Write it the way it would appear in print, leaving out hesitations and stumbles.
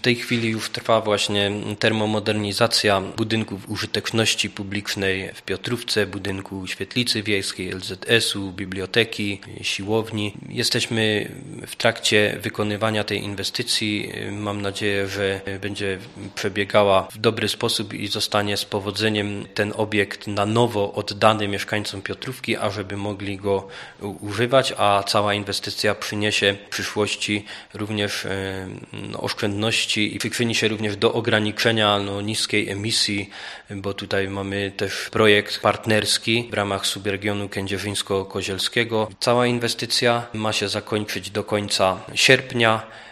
tej chwili już trwa właśnie termomodernizacja budynków użyteczności publicznej w Piotrówce, budynku świetlicy wiejskiej, LZS-u, biblioteki, siłowni. Jesteśmy w trakcie wykonywania tej inwestycji. Mam nadzieję, że będzie przebiegała w dobry sposób i zostanie z powodzeniem ten obiekt na nowo oddany mieszkańcom Piotrówki, ażeby mogli go używać, a cała inwestycja przyniesie w przyszłości również oszczędności i przyczyni się również do ograniczenia niskiej emisji, bo tutaj mamy też projekt partnerski w ramach subregionu kędzierzyńsko-kozielskiego. Cała inwestycja ma się zakończyć do końca sierpnia.